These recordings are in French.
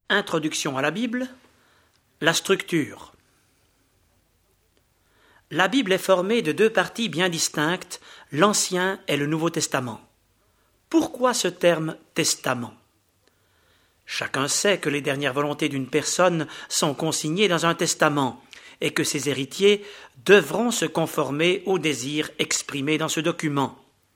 Introduction à la Bible, la structure. La Bible est formée de deux parties bien distinctes, l'Ancien et le Nouveau Testament. Pourquoi ce terme « testament » ? Chacun sait que les dernières volontés d'une personne sont consignées dans un testament et que ses héritiers devront se conformer aux désirs exprimés dans ce document.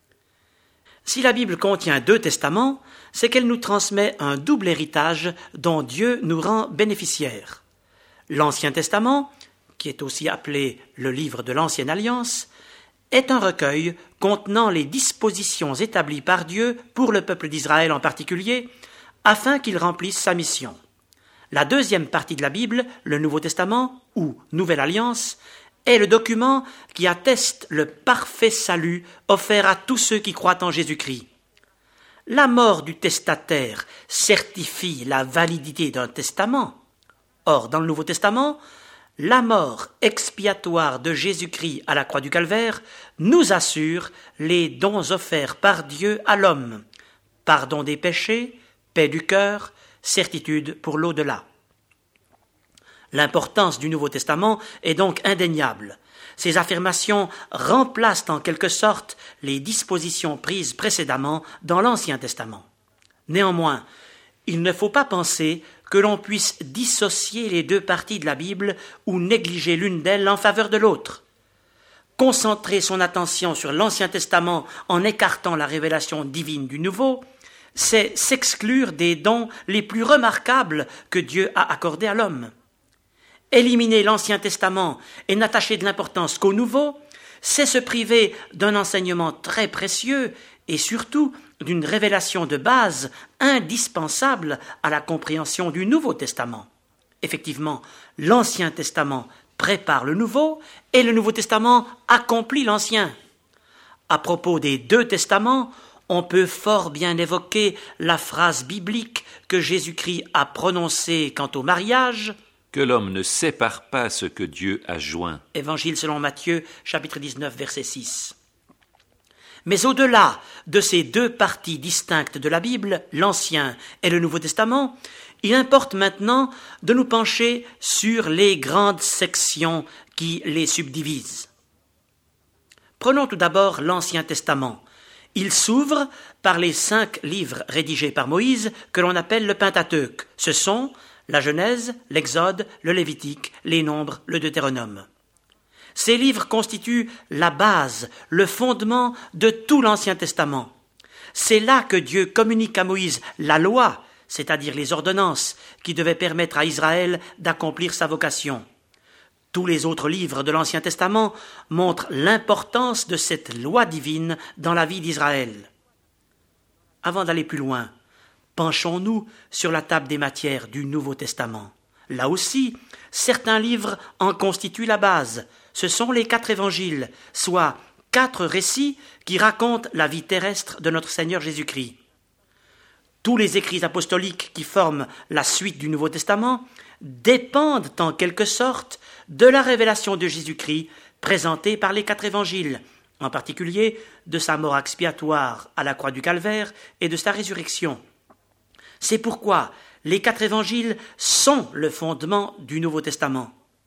Si la Bible contient deux testaments, c'est qu'elle nous transmet un double héritage dont Dieu nous rend bénéficiaires. L'Ancien Testament, qui est aussi appelé le livre de l'Ancienne Alliance, est un recueil contenant les dispositions établies par Dieu pour le peuple d'Israël en particulier, afin qu'il remplisse sa mission. La deuxième partie de la Bible, le Nouveau Testament, ou Nouvelle Alliance, est le document qui atteste le parfait salut offert à tous ceux qui croient en Jésus-Christ. La mort du testataire certifie la validité d'un testament. Or, dans le Nouveau Testament, la mort expiatoire de Jésus-Christ à la croix du Calvaire nous assure les dons offerts par Dieu à l'homme: pardon des péchés, paix du cœur, certitude pour l'au-delà. L'importance du Nouveau Testament est donc indéniable. Ces affirmations remplacent en quelque sorte les dispositions prises précédemment dans l'Ancien Testament. Néanmoins, il ne faut pas penser que l'on puisse dissocier les deux parties de la Bible ou négliger l'une d'elles en faveur de l'autre. Concentrer son attention sur l'Ancien Testament en écartant la révélation divine du Nouveau, c'est s'exclure des dons les plus remarquables que Dieu a accordés à l'homme. Éliminer l'Ancien Testament et n'attacher de l'importance qu'au Nouveau, c'est se priver d'un enseignement très précieux et surtout d'une révélation de base indispensable à la compréhension du Nouveau Testament. Effectivement, l'Ancien Testament prépare le Nouveau et le Nouveau Testament accomplit l'Ancien. À propos des deux testaments, on peut fort bien évoquer la phrase biblique que Jésus-Christ a prononcée quant au mariage: que l'homme ne sépare pas ce que Dieu a joint. Évangile selon Matthieu, chapitre 19, verset 6. Mais au-delà de ces deux parties distinctes de la Bible, l'Ancien et le Nouveau Testament, il importe maintenant de nous pencher sur les grandes sections qui les subdivisent. Prenons tout d'abord l'Ancien Testament. Il s'ouvre par les 5 livres rédigés par Moïse que l'on appelle le Pentateuque. Ce sont la Genèse, l'Exode, le Lévitique, les Nombres, le Deutéronome. Ces livres constituent la base, le fondement de tout l'Ancien Testament. C'est là que Dieu communique à Moïse la loi, c'est-à-dire les ordonnances, qui devaient permettre à Israël d'accomplir sa vocation. Tous les autres livres de l'Ancien Testament montrent l'importance de cette loi divine dans la vie d'Israël. Avant d'aller plus loin, penchons-nous sur la table des matières du Nouveau Testament. Là aussi, certains livres en constituent la base. Ce sont les 4 évangiles, soit 4 récits qui racontent la vie terrestre de notre Seigneur Jésus-Christ. Tous les écrits apostoliques qui forment la suite du Nouveau Testament dépendent en quelque sorte de la révélation de Jésus-Christ présentée par les 4 évangiles, en particulier de sa mort expiatoire à la croix du Calvaire et de sa résurrection. C'est pourquoi les 4 évangiles sont le fondement du Nouveau Testament.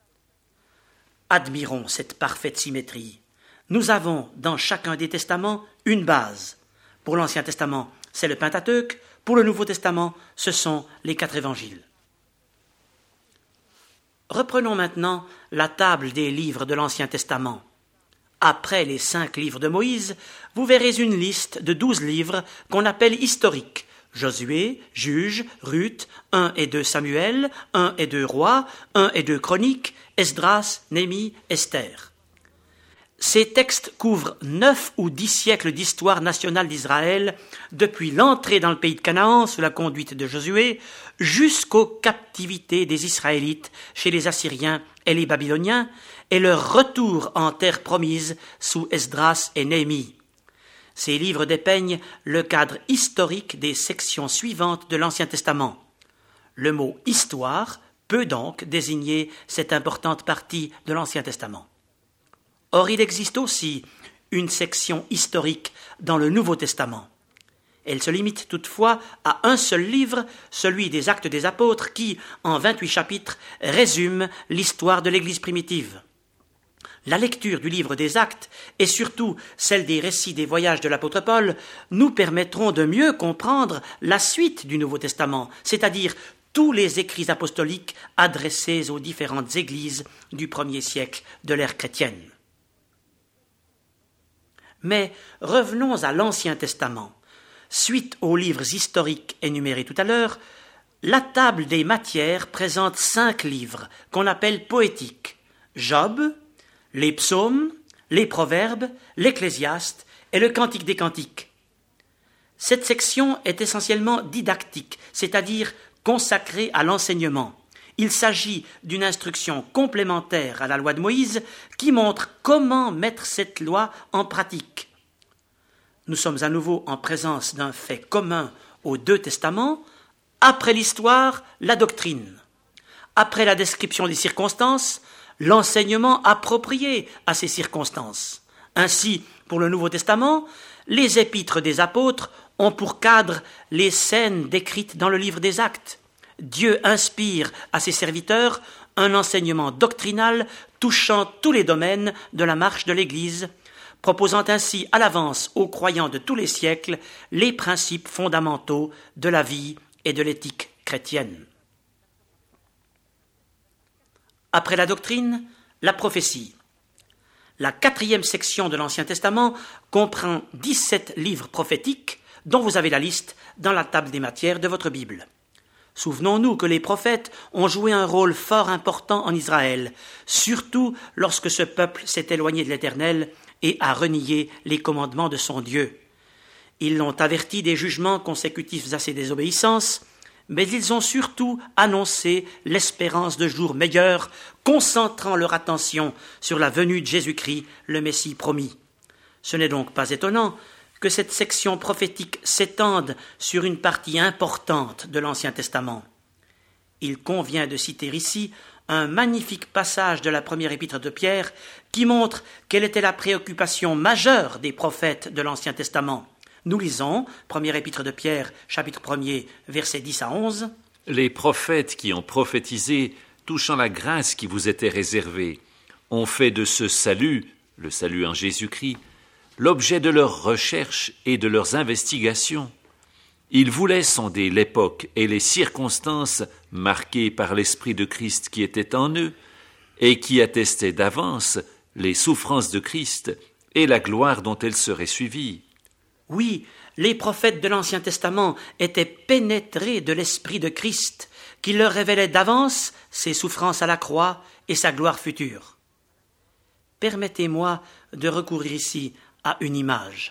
Admirons cette parfaite symétrie. Nous avons dans chacun des testaments une base. Pour l'Ancien Testament, c'est le Pentateuque. Pour le Nouveau Testament, ce sont les 4 évangiles. Reprenons maintenant la table des livres de l'Ancien Testament. Après les 5 livres de Moïse, vous verrez une liste de 12 livres qu'on appelle historiques. Josué, Juges, Ruth, 1 et 2 Samuel, 1 et 2 Rois, 1 et 2 Chroniques, Esdras, Néhémie, Esther. Ces textes couvrent 9 ou 10 siècles d'histoire nationale d'Israël, depuis l'entrée dans le pays de Canaan sous la conduite de Josué, jusqu'aux captivités des Israélites chez les Assyriens et les Babyloniens, et leur retour en terre promise sous Esdras et Néhémie. Ces livres dépeignent le cadre historique des sections suivantes de l'Ancien Testament. Le mot « histoire » peut donc désigner cette importante partie de l'Ancien Testament. Or, il existe aussi une section historique dans le Nouveau Testament. Elle se limite toutefois à un seul livre, celui des Actes des Apôtres, qui, en 28 chapitres, résume l'histoire de l'Église primitive. La lecture du livre des Actes, et surtout celle des récits des voyages de l'apôtre Paul, nous permettront de mieux comprendre la suite du Nouveau Testament, c'est-à-dire tous les écrits apostoliques adressés aux différentes églises du 1er siècle de l'ère chrétienne. Mais revenons à l'Ancien Testament. Suite aux livres historiques énumérés tout à l'heure, la table des matières présente 5 livres qu'on appelle poétiques: Job, les psaumes, les proverbes, l'Ecclésiaste et le Cantique des Cantiques. Cette section est essentiellement didactique, c'est-à-dire consacrée à l'enseignement. Il s'agit d'une instruction complémentaire à la loi de Moïse qui montre comment mettre cette loi en pratique. Nous sommes à nouveau en présence d'un fait commun aux 2 testaments. Après l'histoire, la doctrine. Après la description des circonstances, l'enseignement approprié à ces circonstances. Ainsi, pour le Nouveau Testament, les épîtres des apôtres ont pour cadre les scènes décrites dans le livre des Actes. Dieu inspire à ses serviteurs un enseignement doctrinal touchant tous les domaines de la marche de l'Église, proposant ainsi à l'avance aux croyants de tous les siècles les principes fondamentaux de la vie et de l'éthique chrétienne. Après la doctrine, la prophétie. La 4e section de l'Ancien Testament comprend 17 livres prophétiques dont vous avez la liste dans la table des matières de votre Bible. Souvenons-nous que les prophètes ont joué un rôle fort important en Israël, surtout lorsque ce peuple s'est éloigné de l'Éternel et a renié les commandements de son Dieu. Ils l'ont averti des jugements consécutifs à ses désobéissances, mais ils ont surtout annoncé l'espérance de jours meilleurs, concentrant leur attention sur la venue de Jésus-Christ, le Messie promis. Ce n'est donc pas étonnant que cette section prophétique s'étende sur une partie importante de l'Ancien Testament. Il convient de citer ici un magnifique passage de la première épître de Pierre qui montre quelle était la préoccupation majeure des prophètes de l'Ancien Testament. Nous lisons, première épître de Pierre, chapitre 1er, versets 10 à 11. « Les prophètes qui ont prophétisé, touchant la grâce qui vous était réservée, ont fait de ce salut, le salut en Jésus-Christ, l'objet de leurs recherches et de leurs investigations. Ils voulaient sonder l'époque et les circonstances marquées par l'Esprit de Christ qui était en eux et qui attestaient d'avance les souffrances de Christ et la gloire dont elles seraient suivies. » Oui, les prophètes de l'Ancien Testament étaient pénétrés de l'Esprit de Christ qui leur révélait d'avance ses souffrances à la croix et sa gloire future. Permettez-moi de recourir ici à une image.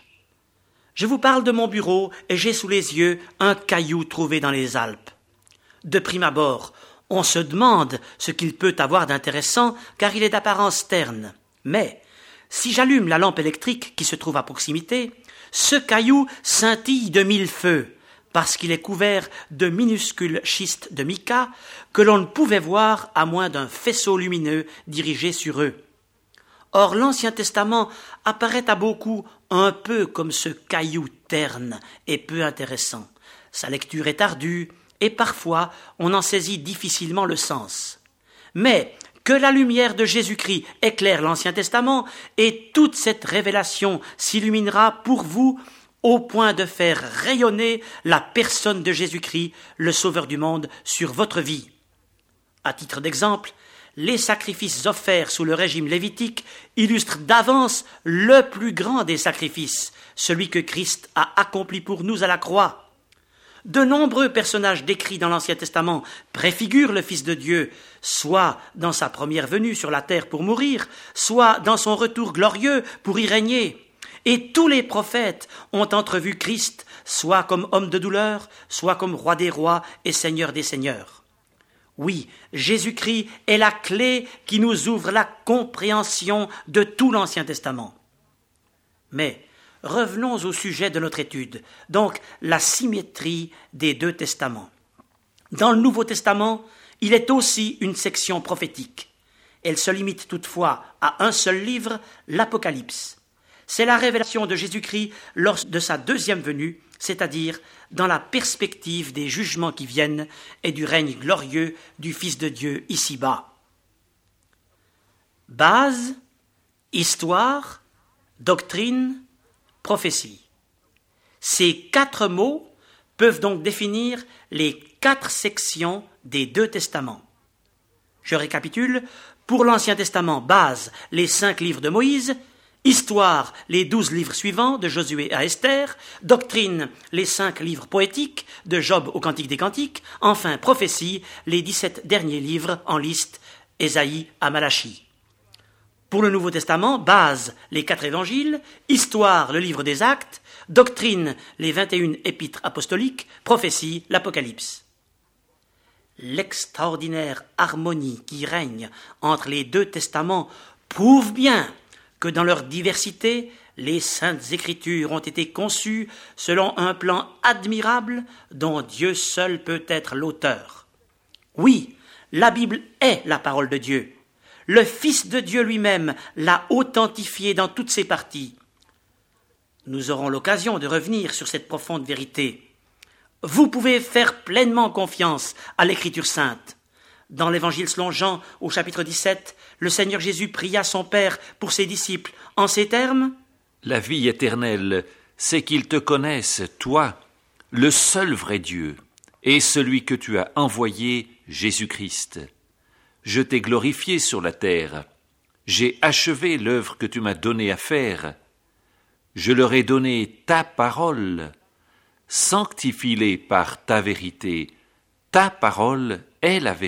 Je vous parle de mon bureau et j'ai sous les yeux un caillou trouvé dans les Alpes. De prime abord, on se demande ce qu'il peut avoir d'intéressant car il est d'apparence terne. Mais si j'allume la lampe électrique qui se trouve à proximité, ce caillou scintille de 1000 feux parce qu'il est couvert de minuscules schistes de mica que l'on ne pouvait voir à moins d'un faisceau lumineux dirigé sur eux. Or, l'Ancien Testament apparaît à beaucoup un peu comme ce caillou terne et peu intéressant. Sa lecture est ardue et parfois on en saisit difficilement le sens. Mais que la lumière de Jésus-Christ éclaire l'Ancien Testament et toute cette révélation s'illuminera pour vous au point de faire rayonner la personne de Jésus-Christ, le Sauveur du monde, sur votre vie. À titre d'exemple, les sacrifices offerts sous le régime lévitique illustrent d'avance le plus grand des sacrifices, celui que Christ a accompli pour nous à la croix. De nombreux personnages décrits dans l'Ancien Testament préfigurent le Fils de Dieu, soit dans sa première venue sur la terre pour mourir, soit dans son retour glorieux pour y régner. Et tous les prophètes ont entrevu Christ, soit comme homme de douleur, soit comme roi des rois et seigneur des seigneurs. Oui, Jésus-Christ est la clé qui nous ouvre la compréhension de tout l'Ancien Testament. Mais revenons au sujet de notre étude, donc la symétrie des 2 testaments. Dans le Nouveau Testament, il est aussi une section prophétique. Elle se limite toutefois à un seul livre, l'Apocalypse. C'est la révélation de Jésus-Christ lors de sa 2e venue c'est-à-dire dans la perspective des jugements qui viennent et du règne glorieux du Fils de Dieu ici-bas. Base, histoire, doctrine, prophétie. Ces 4 mots peuvent donc définir les 4 sections des 2 testaments. Je récapitule. Pour l'Ancien Testament, base, les 5 livres de Moïse, histoire, les 12 livres suivants, de Josué à Esther, doctrine, les 5 livres poétiques, de Job au Cantique des Cantiques, enfin prophétie, les 17 derniers livres en liste, Ésaïe à Malachie. Pour le Nouveau Testament, base, les 4 évangiles, histoire, le livre des Actes, doctrine, les 21 épîtres apostoliques, prophétie, l'Apocalypse. L'extraordinaire harmonie qui règne entre les 2 testaments prouve bien que dans leur diversité, les Saintes Écritures ont été conçues selon un plan admirable dont Dieu seul peut être l'auteur. Oui, la Bible est la parole de Dieu. Le Fils de Dieu lui-même l'a authentifiée dans toutes ses parties. Nous aurons l'occasion de revenir sur cette profonde vérité. Vous pouvez faire pleinement confiance à l'Écriture sainte. Dans l'Évangile selon Jean, au chapitre 17, le Seigneur Jésus pria son Père pour ses disciples en ces termes : « La vie éternelle, c'est qu'ils te connaissent, toi, le seul vrai Dieu, et celui que tu as envoyé, Jésus-Christ. Je t'ai glorifié sur la terre. J'ai achevé l'œuvre que tu m'as donnée à faire. Je leur ai donné ta parole. Sanctifie-les par ta vérité. Ta parole est la vérité. »